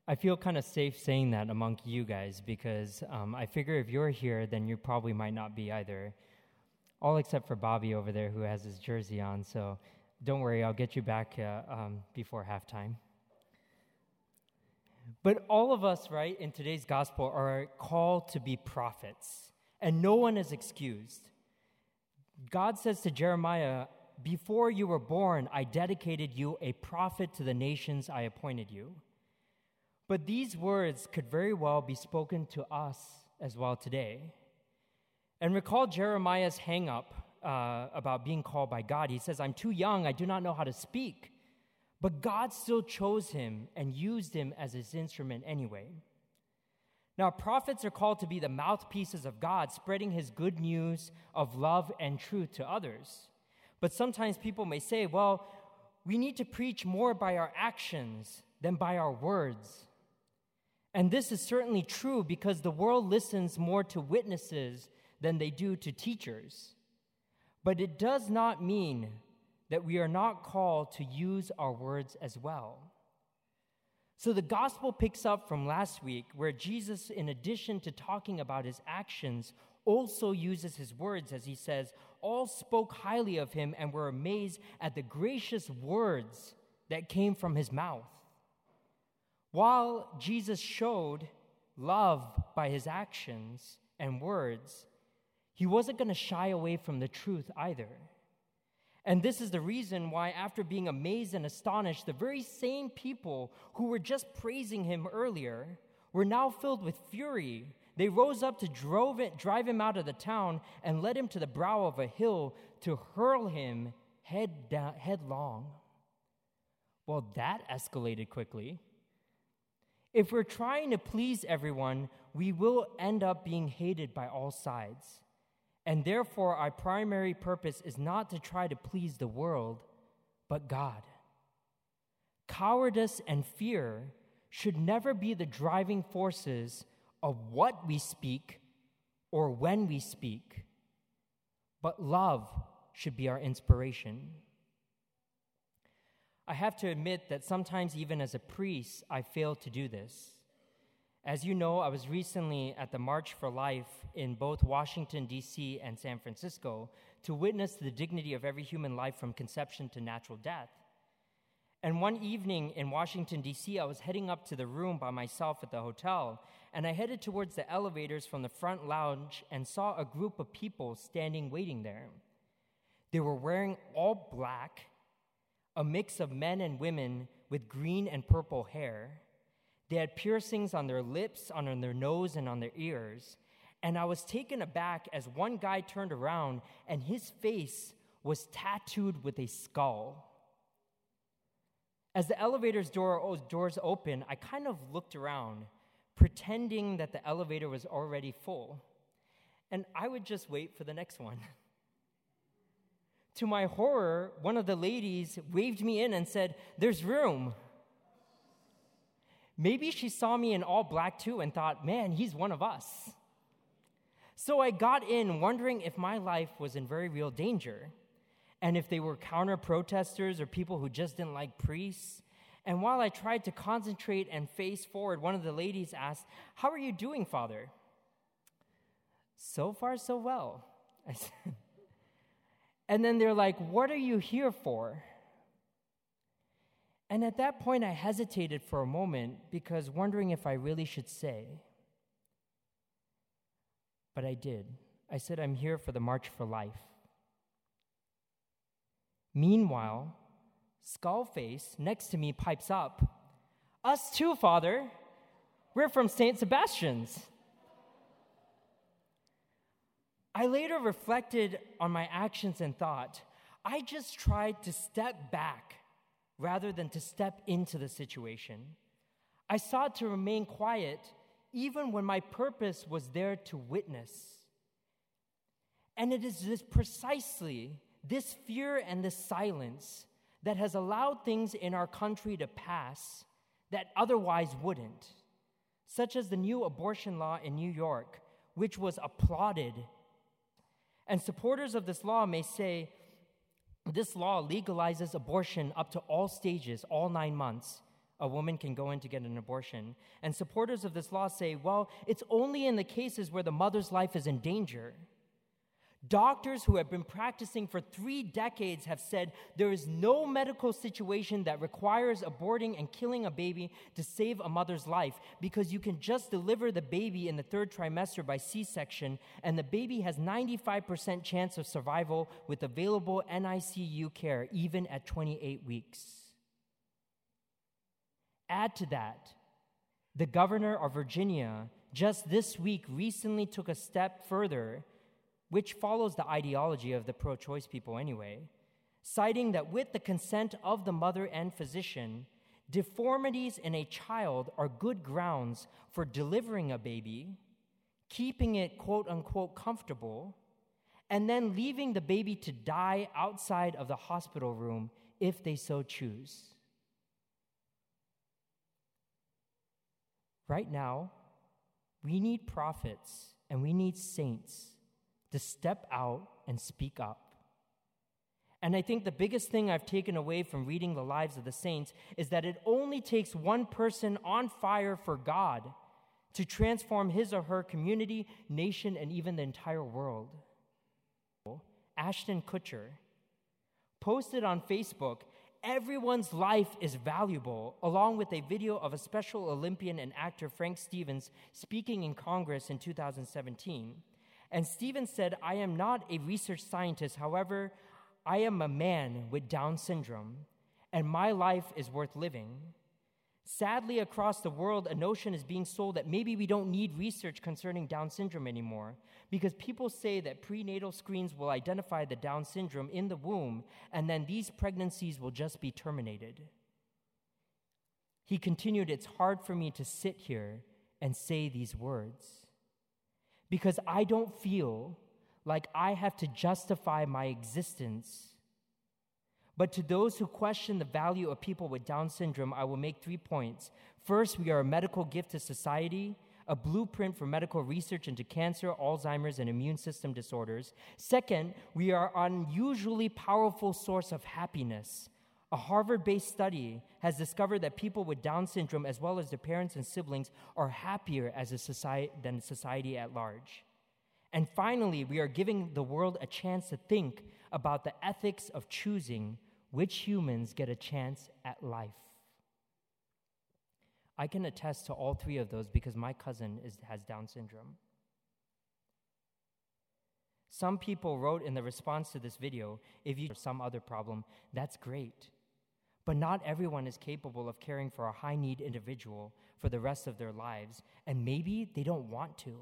I feel kind of safe saying that among you guys because I figure if you're here, then you probably might not be either. All except for Bobby over there who has his jersey on, so don't worry, I'll get you back before halftime. But all of us, right, in today's gospel are called to be prophets, and no one is excused. God says to Jeremiah, "Before you were born, I dedicated you a prophet to the nations I appointed you." But these words could very well be spoken to us as well today. And recall Jeremiah's hang-up about being called by God. He says, "I'm too young, I do not know how to speak." But God still chose him and used him as his instrument anyway. Now, prophets are called to be the mouthpieces of God, spreading his good news of love and truth to others. But sometimes people may say, well, we need to preach more by our actions than by our words. And this is certainly true because the world listens more to witnesses than they do to teachers. But it does not mean that we are not called to use our words as well. So the gospel picks up from last week where Jesus, in addition to talking about his actions, also uses his words as he says, all spoke highly of him and were amazed at the gracious words that came from his mouth. While Jesus showed love by his actions and words, he wasn't going to shy away from the truth either. And this is the reason why, after being amazed and astonished, the very same people who were just praising him earlier were now filled with fury. They rose up to drive him out of the town and led him to the brow of a hill to hurl him headlong. Well, that escalated quickly. If we're trying to please everyone, we will end up being hated by all sides. And therefore, our primary purpose is not to try to please the world, but God. Cowardice and fear should never be the driving forces of what we speak or when we speak, but love should be our inspiration. I have to admit that sometimes, even as a priest, I fail to do this. As you know, I was recently at the March for Life in both Washington, D.C. and San Francisco to witness the dignity of every human life from conception to natural death. And one evening in Washington, D.C., I was heading up to the room by myself at the hotel, and I headed towards the elevators from the front lounge and saw a group of people standing waiting there. They were wearing all black, a mix of men and women with green and purple hair. They had piercings on their lips, on their nose, and on their ears. And I was taken aback as one guy turned around and his face was tattooed with a skull. As the elevator's doors opened, I kind of looked around, pretending that the elevator was already full. And I would just wait for the next one. To my horror, one of the ladies waved me in and said, "There's room." Maybe she saw me in all black too and thought, man, he's one of us. So I got in wondering if my life was in very real danger and if they were counter-protesters or people who just didn't like priests. And while I tried to concentrate and face forward, one of the ladies asked, "How are you doing, Father?" "So far, so well," I said. And then they're like, "What are you here for?" And at that point, I hesitated for a moment because wondering if I really should say. But I did. I said, "I'm here for the March for Life." Meanwhile, Skullface next to me pipes up, "Us too, Father. We're from St. Sebastian's." I later reflected on my actions and thought, I just tried to step back rather than to step into the situation. I sought to remain quiet even when my purpose was there to witness. And it is precisely this fear and this silence that has allowed things in our country to pass that otherwise wouldn't, such as the new abortion law in New York, which was applauded. And supporters of this law may say, this law legalizes abortion up to all stages, all 9 months, a woman can go in to get an abortion. And supporters of this law say, well, it's only in the cases where the mother's life is in danger. Doctors who have been practicing for 3 decades have said there is no medical situation that requires aborting and killing a baby to save a mother's life, because you can just deliver the baby in the 3rd trimester by C-section, and the baby has 95% chance of survival with available NICU care even at 28 weeks. Add to that, the governor of Virginia just this week recently took a step further, which follows the ideology of the pro-choice people anyway, citing that with the consent of the mother and physician, deformities in a child are good grounds for delivering a baby, keeping it quote-unquote comfortable, and then leaving the baby to die outside of the hospital room if they so choose. Right now, we need prophets and we need saints to step out and speak up. And I think the biggest thing I've taken away from reading the lives of the saints is that it only takes one person on fire for God to transform his or her community, nation, and even the entire world. Ashton Kutcher posted on Facebook, "Everyone's life is valuable," along with a video of a Special Olympian and actor Frank Stevens speaking in Congress in 2017. And Stevens said, "I am not a research scientist. However, I am a man with Down syndrome, and my life is worth living." Sadly, across the world, a notion is being sold that maybe we don't need research concerning Down syndrome anymore, because people say that prenatal screens will identify the Down syndrome in the womb, and then these pregnancies will just be terminated. He continued, "It's hard for me to sit here and say these words, because I don't feel like I have to justify my existence. But to those who question the value of people with Down syndrome, I will make 3 points. First, we are a medical gift to society, a blueprint for medical research into cancer, Alzheimer's, and immune system disorders. Second, we are an unusually powerful source of happiness. A Harvard-based study has discovered that people with Down syndrome, as well as their parents and siblings, are happier as a society than society at large. And finally, we are giving the world a chance to think about the ethics of choosing which humans get a chance at life." I can attest to all 3 of those because my cousin has Down syndrome. Some people wrote in the response to this video, "If you have some other problem, that's great. But not everyone is capable of caring for a high-need individual for the rest of their lives, and maybe they don't want to."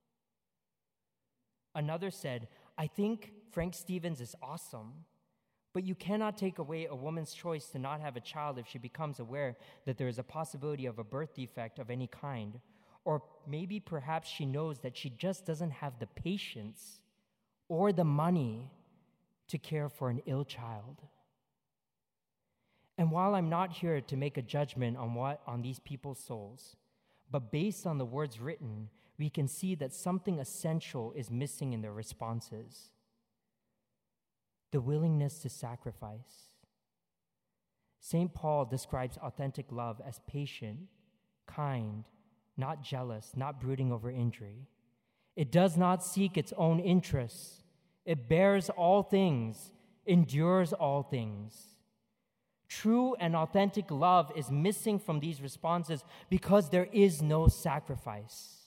Another said, "I think Frank Stevens is awesome, but you cannot take away a woman's choice to not have a child if she becomes aware that there is a possibility of a birth defect of any kind, or maybe perhaps she knows that she just doesn't have the patience or the money to care for an ill child." And while I'm not here to make a judgment on these people's souls, but based on the words written, we can see that something essential is missing in their responses: the willingness to sacrifice. St. Paul describes authentic love as patient, kind, not jealous, not brooding over injury. It does not seek its own interests. It bears all things, endures all things. True and authentic love is missing from these responses because there is no sacrifice.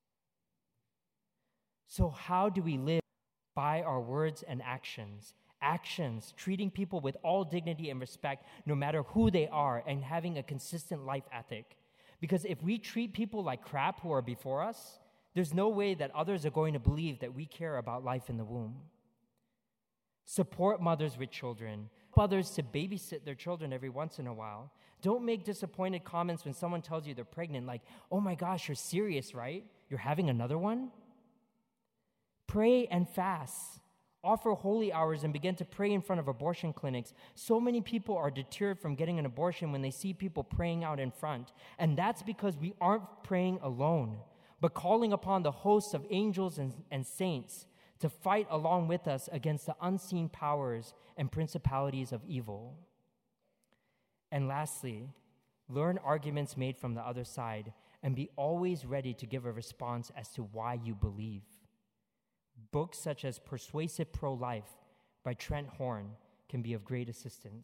So how do we live? By our words and actions. Actions, treating people with all dignity and respect, no matter who they are, and having a consistent life ethic. Because if we treat people like crap who are before us, there's no way that others are going to believe that we care about life in the womb. Support mothers with children. Help others to babysit their children every once in a while. Don't make disappointed comments when someone tells you they're pregnant, like, "Oh my gosh, you're serious, right? You're having another one?" Pray and fast. Offer holy hours and begin to pray in front of abortion clinics. So many people are deterred from getting an abortion when they see people praying out in front. And that's because we aren't praying alone, but calling upon the hosts of angels and saints to fight along with us against the unseen powers and principalities of evil. And lastly, Learn arguments made from the other side, and be always ready to give a response as to why you believe. Books such as Persuasive Pro-Life by Trent Horn can be of great assistance.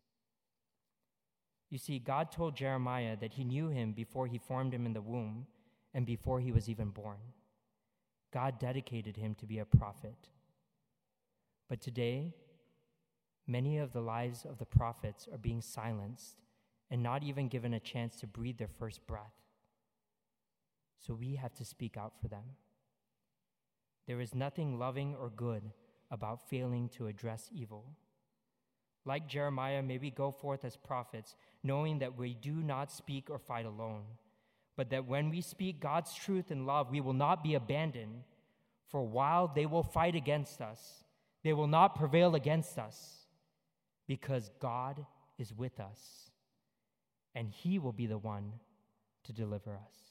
You see, God told Jeremiah that he knew him before he formed him in the womb and before he was even born. God dedicated him to be a prophet. But today, many of the lives of the prophets are being silenced and not even given a chance to breathe their first breath. So we have to speak out for them. There is nothing loving or good about failing to address evil. Like Jeremiah, may we go forth as prophets, knowing that we do not speak or fight alone, but that when we speak God's truth and love, we will not be abandoned. For while they will fight against us, they will not prevail against us, because God is with us, and he will be the one to deliver us.